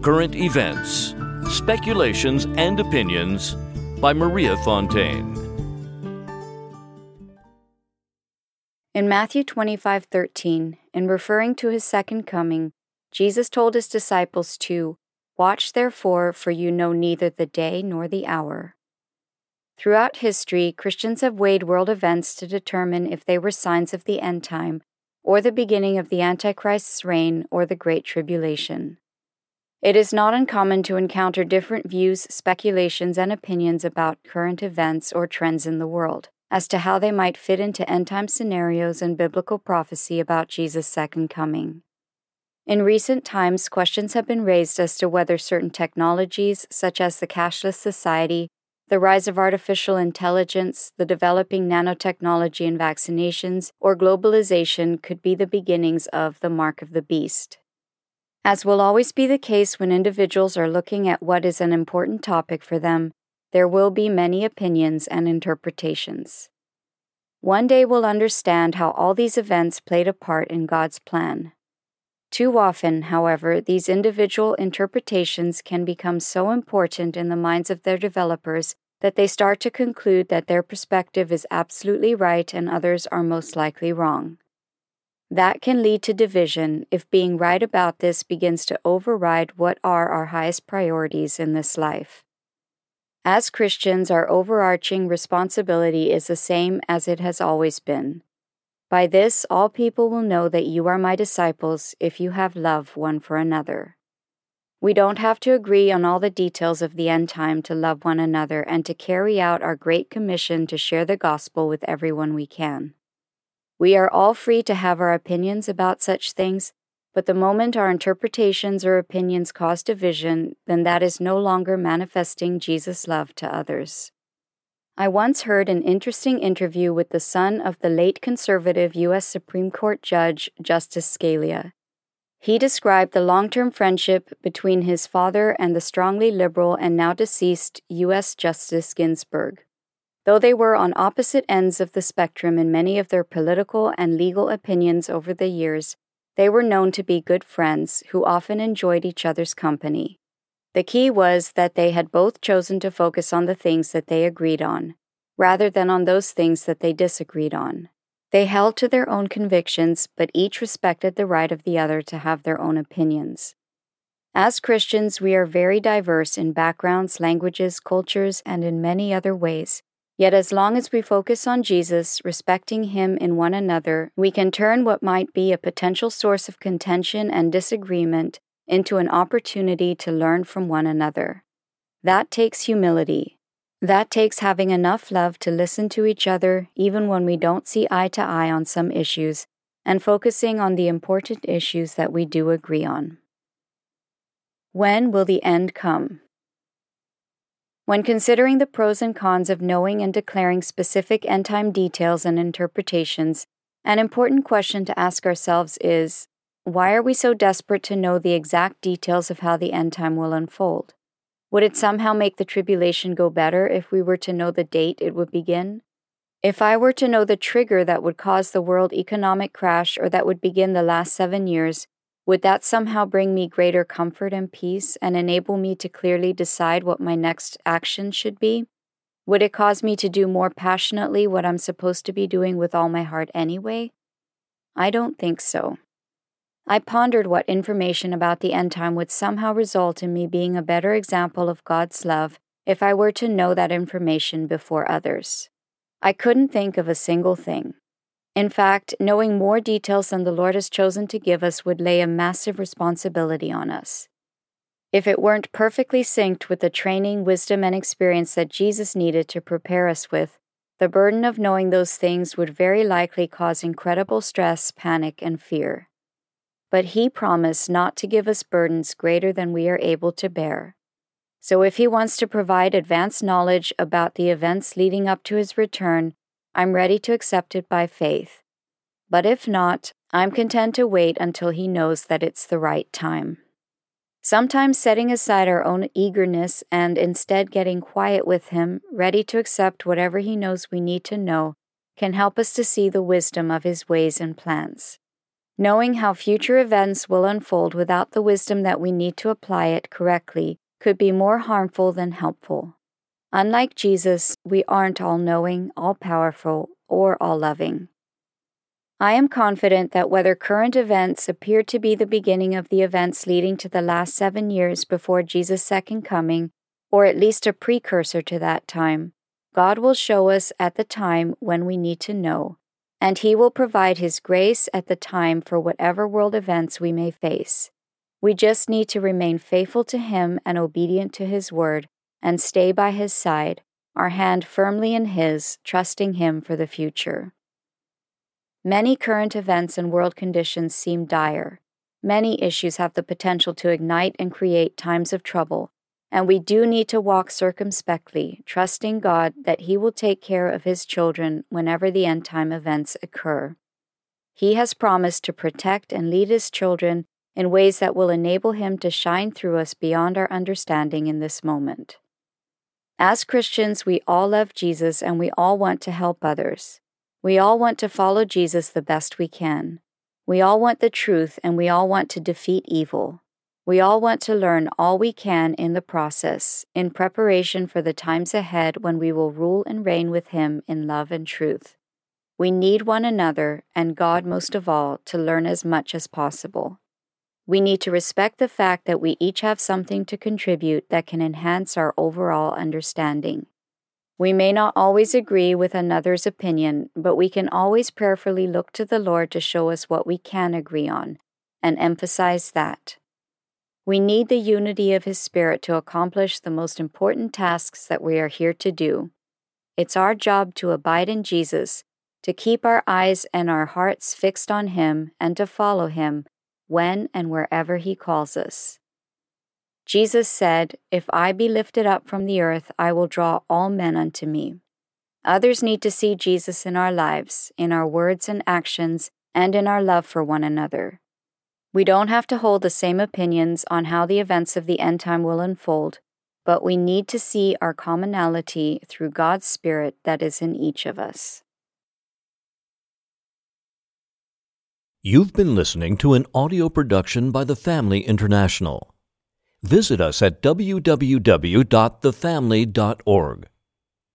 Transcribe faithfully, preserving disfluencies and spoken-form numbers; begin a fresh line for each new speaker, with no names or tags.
Current Events, Speculations and Opinions by Maria Fontaine.
In Matthew twenty-five thirteen, in referring to his second coming, Jesus told his disciples to, "Watch therefore, for you know neither the day nor the hour." Throughout history, Christians have weighed world events to determine if they were signs of the end time, or the beginning of the Antichrist's reign, or the Great Tribulation. It is not uncommon to encounter different views, speculations, and opinions about current events or trends in the world, as to how they might fit into end-time scenarios and biblical prophecy about Jesus' second coming. In recent times, questions have been raised as to whether certain technologies, such as the cashless society, the rise of artificial intelligence, the developing nanotechnology and vaccinations, or globalization could be the beginnings of the mark of the beast. As will always be the case when individuals are looking at what is an important topic for them, there will be many opinions and interpretations. One day we'll understand how all these events played a part in God's plan. Too often, however, these individual interpretations can become so important in the minds of their developers that they start to conclude that their perspective is absolutely right and others are most likely wrong. That can lead to division if being right about this begins to override what are our highest priorities in this life. As Christians, our overarching responsibility is the same as it has always been. By this, all people will know that you are my disciples if you have love one for another. We don't have to agree on all the details of the end time to love one another and to carry out our great commission to share the gospel with everyone we can. We are all free to have our opinions about such things, but the moment our interpretations or opinions cause division, then that is no longer manifesting Jesus' love to others. I once heard an interesting interview with the son of the late conservative U S Supreme Court Judge Justice Scalia. He described the long-term friendship between his father and the strongly liberal and now deceased U S Justice Ginsburg. Though they were on opposite ends of the spectrum in many of their political and legal opinions over the years, they were known to be good friends who often enjoyed each other's company. The key was that they had both chosen to focus on the things that they agreed on, rather than on those things that they disagreed on. They held to their own convictions, but each respected the right of the other to have their own opinions. As Christians, we are very diverse in backgrounds, languages, cultures, and in many other ways. Yet as long as we focus on Jesus, respecting Him in one another, we can turn what might be a potential source of contention and disagreement into an opportunity to learn from one another. That takes humility. That takes having enough love to listen to each other even when we don't see eye to eye on some issues, and focusing on the important issues that we do agree on. When will the end come? When considering the pros and cons of knowing and declaring specific end-time details and interpretations, an important question to ask ourselves is, why are we so desperate to know the exact details of how the end time will unfold? Would it somehow make the tribulation go better if we were to know the date it would begin? If I were to know the trigger that would cause the world economic crash or that would begin the last seven years, would that somehow bring me greater comfort and peace and enable me to clearly decide what my next action should be? Would it cause me to do more passionately what I'm supposed to be doing with all my heart anyway? I don't think so. I pondered what information about the end time would somehow result in me being a better example of God's love if I were to know that information before others. I couldn't think of a single thing. In fact, knowing more details than the Lord has chosen to give us would lay a massive responsibility on us. If it weren't perfectly synced with the training, wisdom, and experience that Jesus needed to prepare us with, the burden of knowing those things would very likely cause incredible stress, panic, and fear. But He promised not to give us burdens greater than we are able to bear. So if He wants to provide advanced knowledge about the events leading up to His return, I'm ready to accept it by faith. But if not, I'm content to wait until He knows that it's the right time. Sometimes setting aside our own eagerness and instead getting quiet with Him, ready to accept whatever He knows we need to know, can help us to see the wisdom of His ways and plans. Knowing how future events will unfold without the wisdom that we need to apply it correctly could be more harmful than helpful. Unlike Jesus, we aren't all-knowing, all-powerful, or all-loving. I am confident that whether current events appear to be the beginning of the events leading to the last seven years before Jesus' second coming, or at least a precursor to that time, God will show us at the time when we need to know, and He will provide His grace at the time for whatever world events we may face. We just need to remain faithful to Him and obedient to His word, and stay by His side, our hand firmly in His, trusting Him for the future. Many current events and world conditions seem dire. Many issues have the potential to ignite and create times of trouble, and we do need to walk circumspectly, trusting God that He will take care of His children whenever the end-time events occur. He has promised to protect and lead His children in ways that will enable Him to shine through us beyond our understanding in this moment. As Christians, we all love Jesus and we all want to help others. We all want to follow Jesus the best we can. We all want the truth and we all want to defeat evil. We all want to learn all we can in the process, in preparation for the times ahead when we will rule and reign with Him in love and truth. We need one another, and God most of all, to learn as much as possible. We need to respect the fact that we each have something to contribute that can enhance our overall understanding. We may not always agree with another's opinion, but we can always prayerfully look to the Lord to show us what we can agree on, and emphasize that. We need the unity of His Spirit to accomplish the most important tasks that we are here to do. It's our job to abide in Jesus, to keep our eyes and our hearts fixed on Him, and to follow Him when and wherever He calls us. Jesus said, "If I be lifted up from the earth, I will draw all men unto me." Others need to see Jesus in our lives, in our words and actions, and in our love for one another. We don't have to hold the same opinions on how the events of the end time will unfold, but we need to see our commonality through God's Spirit that is in each of us.
You've been listening to an audio production by The Family International. Visit us at w w w dot the family dot org.